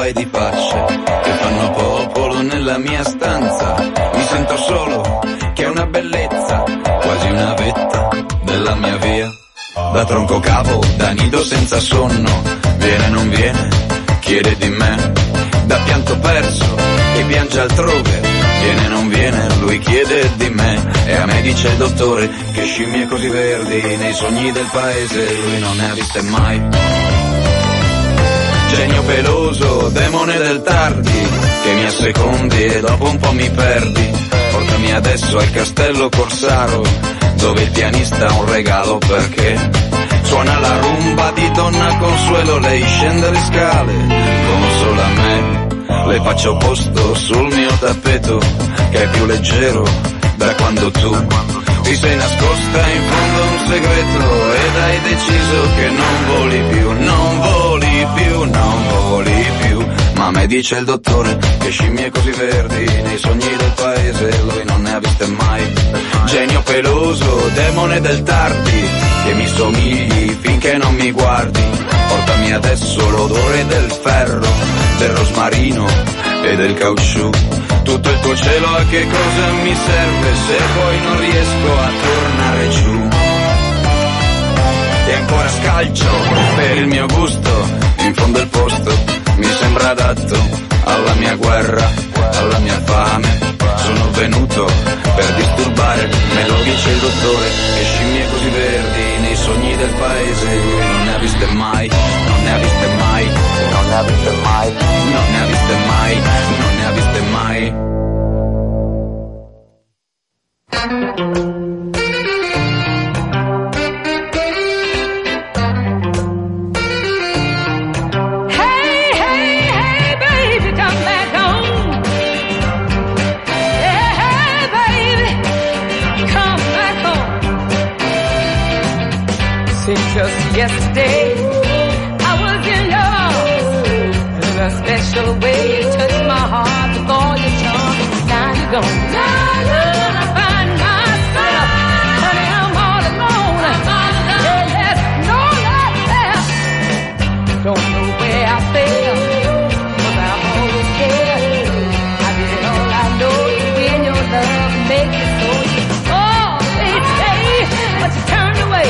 paio di facce che fanno popolo nella mia stanza. Mi sento solo, che è una bellezza, quasi una vetta della mia via. Da tronco capo, da nido senza sonno, viene non viene, chiede di me. Da pianto perso, e piange altrove, viene non viene, lui chiede di me. E a me dice il dottore che scimmie così verdi nei sogni del paese lui non ne ha viste mai. Genio peloso, demone del tardi, che mi assecondi e dopo un po' mi perdi. Portami adesso al castello Corsaro, dove il pianista ha un regalo perché suona la rumba di Donna Consuelo. Lei scende le scale come solo a me, le faccio posto sul mio tappeto che è più leggero da quando tu ti sei nascosta in fondo a un segreto ed hai deciso che non voli più, non voli più, non voli più. Ma me dice il dottore che scimmie così verdi nei sogni del paese lui non ne ha viste mai. Genio peloso, demone del tardi, che mi somigli finché non mi guardi. Portami adesso l'odore del ferro, del rosmarino e del caucciù. Tutto il tuo cielo a che cosa mi serve se poi non riesco a tornare giù. E ancora scalcio per il mio gusto, in fondo il posto mi sembra adatto alla mia guerra, alla mia fame. Sono venuto per disturbare, me lo dice il dottore, che scimmie così verdi nei sogni del paese lui non ne ha viste mai, non ne ha viste mai, non ne ha viste mai, non ne ha viste mai, non ne ha viste mai. Just yesterday, I was in your arms. In a special way, you touched my heart with all your charm. Now you're gone. Now I find myself, honey, I'm all alone. Yeah, yes, no life left. Don't know where I fell, but I always cared. I did all I know to win your love and make it so. You always stay, but you turned away.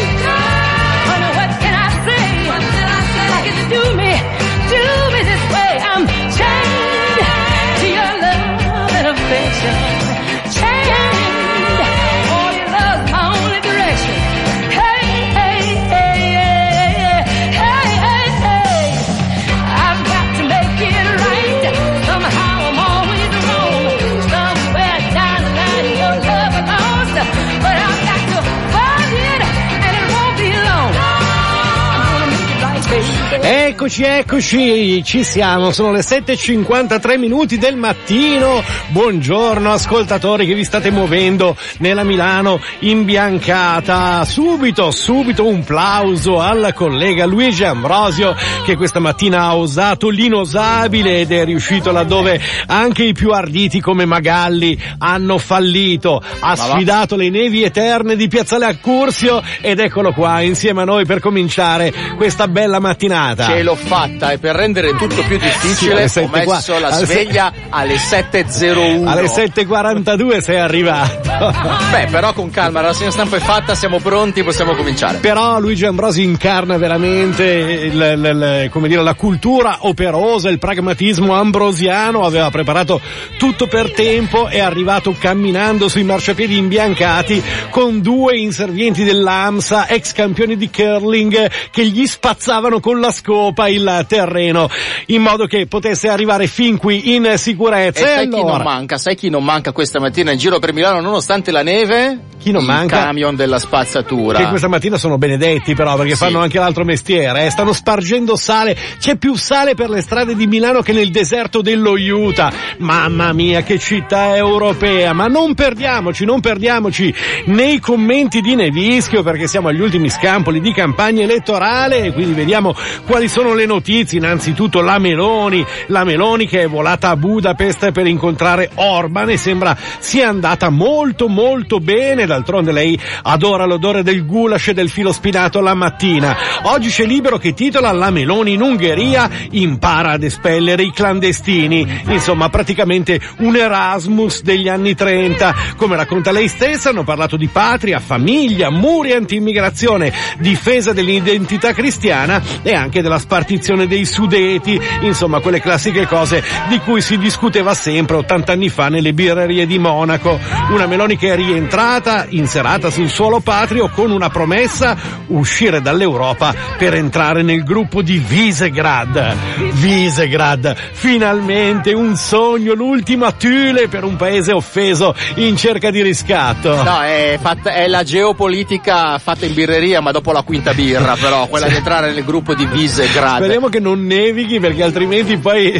Do me this way. I'm chained to your love and affection. Chained, all your love's my only direction. Hey, hey, hey, hey, hey, hey, hey. I've got to make it right. Somehow I'm always wrong. Somewhere down the line your love is lost, but I've got to find it and it won't be long. I'm gonna make it right, baby. Eccoci, ci siamo, sono le 7:53 minuti del mattino. Buongiorno ascoltatori che vi state muovendo nella Milano imbiancata. Subito un plauso al collega Luigi Ambrosio che questa mattina ha osato l'inosabile ed è riuscito laddove anche i più arditi come Magalli hanno fallito. Ha sfidato le nevi eterne di Piazzale Accursio ed eccolo qua insieme a noi per cominciare questa bella mattinata. Ce l'ho fatta e per rendere tutto più difficile ho messo la sveglia alle 7:01. Alle 7:42 sei arrivato. Beh, però con calma, la rassegna stampa è fatta, siamo pronti, possiamo cominciare. Però Luigi Ambrosi incarna veramente come dire, la cultura operosa, il pragmatismo ambrosiano. Aveva preparato tutto per tempo, è arrivato camminando sui marciapiedi imbiancati con due inservienti dell'AMSA, ex campioni di curling, che gli spazzavano con la scopa il terreno in modo che potesse arrivare fin qui in sicurezza. E sai chi non manca questa mattina in giro per Milano nonostante la neve? Chi non manca? Il camion della spazzatura. Che questa mattina sono benedetti però perché fanno anche l'altro mestiere, stanno spargendo sale. C'è più sale per le strade di Milano che nel deserto dello Utah. Mamma mia, che città europea. Ma non perdiamoci nei commenti di Nevischio perché siamo agli ultimi scampoli di campagna elettorale e quindi vediamo quali sono le notizie, innanzitutto la Meloni che è volata a Budapest per incontrare Orban e sembra sia andata molto molto bene, d'altronde lei adora l'odore del goulash e del filo spinato la mattina. Oggi c'è Libero che titola La Meloni in Ungheria impara ad espellere i clandestini, insomma praticamente un Erasmus degli anni 30. Come racconta lei stessa, hanno parlato di patria, famiglia, muri anti-immigrazione, difesa dell'identità cristiana e anche della spartizione dei Sudeti, insomma quelle classiche cose di cui si discuteva sempre 80 anni fa nelle birrerie di Monaco. Una Meloni che è rientrata in serata sul suolo patrio con una promessa: uscire dall'Europa per entrare nel gruppo di Visegrad, finalmente un sogno, l'ultima Thule per un paese offeso in cerca di riscatto. No, è la geopolitica fatta in birreria, ma dopo la quinta birra, però quella di entrare nel gruppo di Visegrad. Speriamo che non nevighi, perché altrimenti poi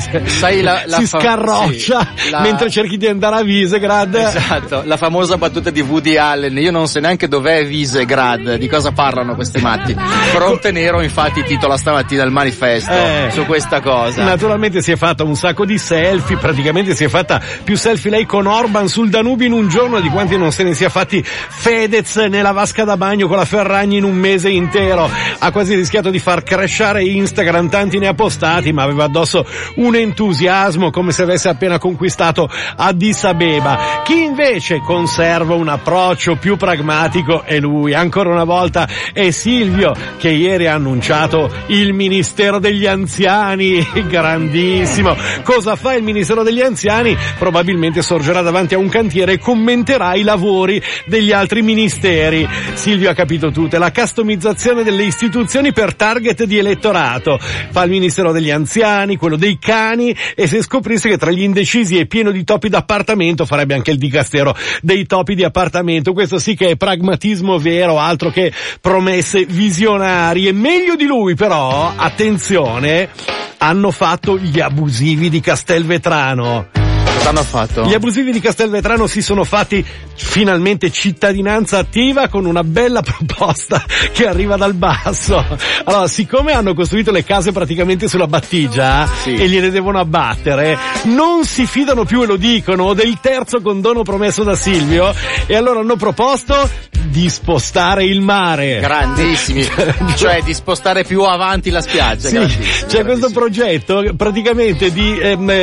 si scarroccia mentre cerchi di andare a Visegrad. Esatto, la famosa battuta di Woody Allen: io non so neanche dov'è Visegrad, di cosa parlano questi matti. Fronte Nero infatti titola stamattina il manifesto su questa cosa. Naturalmente si è fatta un sacco di selfie, praticamente si è fatta più selfie lei con Orban sul Danubio in un giorno di quanti non se ne sia fatti Fedez nella vasca da bagno con la Ferragni in un mese intero. Ha quasi rischiato di far crashare Instagram, tanti ne ha postati, ma aveva addosso un entusiasmo come se avesse appena conquistato Addis Abeba. Chi invece conserva un approccio più pragmatico è lui, ancora una volta è Silvio, che ieri ha annunciato il Ministero degli Anziani. Grandissimo. Cosa fa il Ministero degli Anziani? Probabilmente sorgerà davanti a un cantiere e commenterà i lavori degli altri ministeri. Silvio ha capito tutto, è la customizzazione delle istituzioni per target di elettorato. Fa il Ministero degli Anziani, quello dei cani, e se scoprisse che tra gli indecisi è pieno di topi d'appartamento farebbe anche il dicastero dei topi di appartamento. Questo sì che è pragmatismo vero, altro che promesse visionarie. Meglio di lui però, attenzione, hanno fatto gli abusivi di Castelvetrano. Cosa hanno fatto? Gli abusivi di Castelvetrano si sono fatti finalmente cittadinanza attiva con una bella proposta che arriva dal basso. Allora, siccome hanno costruito le case praticamente sulla battigia e gliele devono abbattere, non si fidano più, e lo dicono, del terzo condono promesso da Silvio, e allora hanno proposto di spostare il mare. Grandissimi. Cioè di spostare più avanti la spiaggia. Sì, c'è questo progetto praticamente di,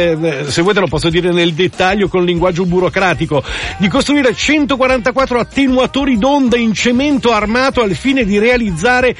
se vuoi te lo posso dire nel dettaglio con linguaggio burocratico, di costruire 144 attenuatori d'onda in cemento armato al fine di realizzare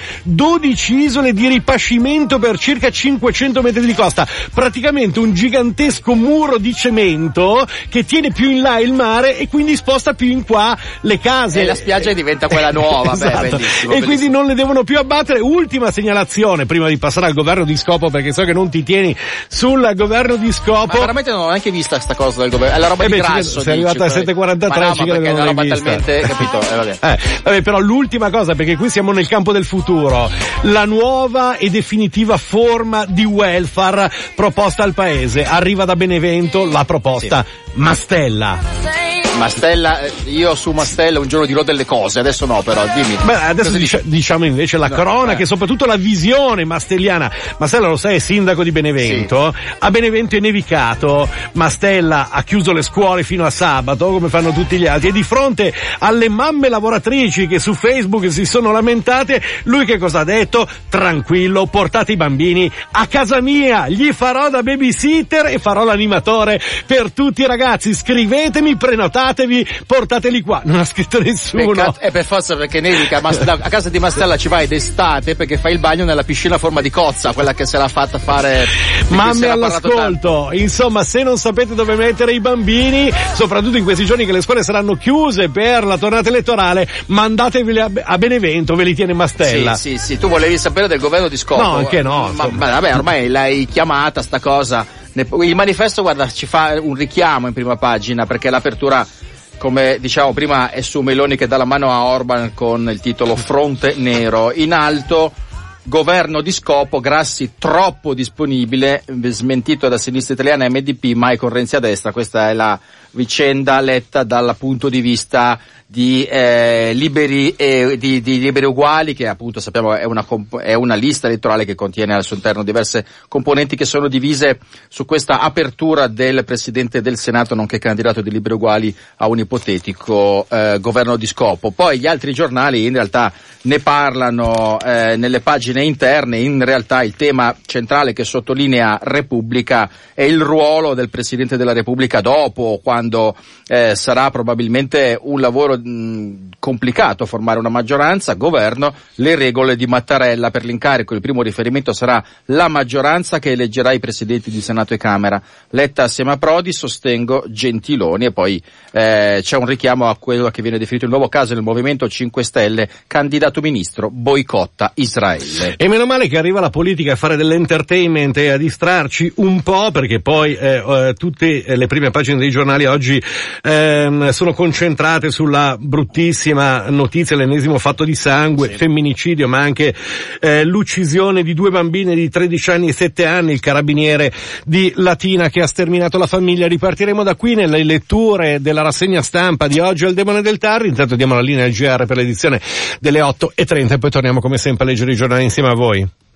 12 isole di ripascimento per circa 500 metri di costa. Praticamente un gigantesco muro di cemento che tiene più in là il mare e quindi sposta più in qua le case. E la spiaggia diventa quella nuova. Esatto. Beh, bellissimo. E quindi non le devono più abbattere. Ultima segnalazione prima di passare al governo di scopo, perché so che non ti tieni sul governo di scopo. Ma veramente non ho neanche vista sta cosa del governo. È la roba di Grasso. Sei arrivato a 7:43, ci credo che non l'hai vista. Talmente, capito? Vabbè, però l'ultima cosa, perché qui siamo nel campo del futuro, la nuova e definitiva forma di welfare proposta al paese. Arriva da Benevento la proposta Mastella. Mastella, io su Mastella un giorno dirò delle cose, adesso no però, dimmi. Beh, adesso diciamo invece la cronaca e soprattutto la visione mastelliana. Mastella, lo sai, è sindaco di Benevento, a Benevento è nevicato, Mastella ha chiuso le scuole fino a sabato, come fanno tutti gli altri, e di fronte alle mamme lavoratrici che su Facebook si sono lamentate, lui che cosa ha detto? Tranquillo, portate i bambini a casa mia, gli farò da babysitter e farò l'animatore per tutti i ragazzi, scrivetemi, prenotatevi, portateli qua. Non ha scritto nessuno. È per forza, perché nevica. A casa di Mastella ci vai d'estate perché fai il bagno nella piscina a forma di cozza, quella che se l'ha fatta fare. Mamme all'ascolto, insomma, se non sapete dove mettere i bambini, soprattutto in questi giorni che le scuole saranno chiuse per la tornata elettorale, mandateveli a Benevento, ve li tiene Mastella. Sì, tu volevi sapere del governo di scopo. No, anche no. Ma vabbè, ormai l'hai chiamata sta cosa. Il manifesto, guarda, ci fa un richiamo in prima pagina, perché l'apertura, come diciamo prima, è su Meloni che dà la mano a Orban con il titolo Fronte Nero. In alto, governo di scopo, Grassi troppo disponibile, smentito da Sinistra Italiana e MDP, mai con Renzi a destra. Questa è la vicenda letta dal punto di vista di liberi uguali, che appunto sappiamo è una lista elettorale che contiene al suo interno diverse componenti che sono divise su questa apertura del Presidente del Senato nonché candidato di Liberi Uguali a un ipotetico governo di scopo. Poi gli altri giornali in realtà ne parlano nelle pagine interne. In realtà il tema centrale che sottolinea Repubblica è il ruolo del Presidente della Repubblica dopo, quando sarà probabilmente un lavoro complicato formare una maggioranza, governo, le regole di Mattarella per l'incarico. Il primo riferimento sarà la maggioranza che eleggerà i presidenti di Senato e Camera. Letta assieme a Prodi, sostengo Gentiloni, e poi c'è un richiamo a quello che viene definito il nuovo caso del Movimento 5 Stelle, candidato ministro boicotta Israele. E meno male che arriva la politica a fare dell'entertainment e a distrarci un po', perché poi tutte le prime pagine dei giornali oggi sono concentrate sulla bruttissima notizia, l'ennesimo fatto di sangue, femminicidio, ma anche l'uccisione di 2 bambine di 13 anni e 7 anni, il carabiniere di Latina che ha sterminato la famiglia. Ripartiremo da qui nelle letture della rassegna stampa di oggi al Demone del Tardi. Intanto diamo la linea al GR per l'edizione delle 8:30 e poi torniamo come sempre a leggere i giornali insieme a voi.